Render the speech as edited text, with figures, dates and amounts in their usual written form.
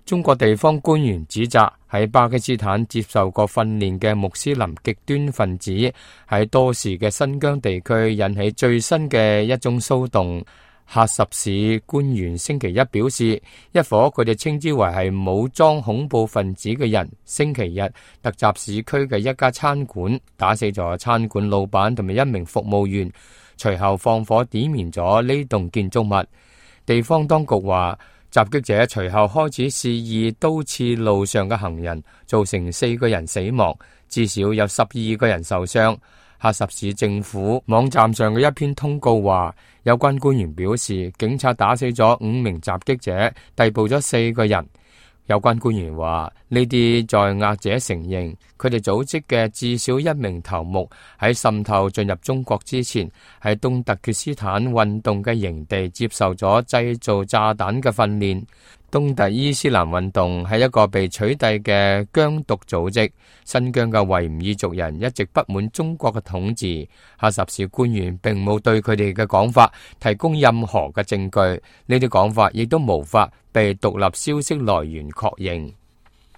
中國地方官員指責喺巴基斯坦接受過訓練嘅穆斯林極端分子喺多時嘅新疆地區引起最新嘅一種騷動。喀什市官員星期一表示，一伙佢哋稱之為係武裝恐怖分子嘅人，星期日突襲市區嘅一家餐館，打死咗餐館老闆同埋一名服務員，隨後放火點燃咗呢棟建築物。地方當局話，襲擊者隨後開始肆意刀刺路上嘅行人，造成4個人死亡，至少有12個人受傷。喀什市政府網站上嘅一篇通告話，有關官員表示，警察打死咗5名襲擊者，逮捕咗4個人。有關官員話，呢啲在押者承認，佢哋組織嘅至少1名頭目喺滲透進入中國之前，喺東突厥斯坦運動嘅營地接受咗製造炸彈嘅訓練。東突伊斯蘭運動係一個被取締嘅疆獨組織。新疆嘅維吾爾族人一直不滿中國嘅統治。喀什市官員並冇對佢哋嘅講法提供任何嘅證據，呢啲講法亦都無法被獨立消息來源確認。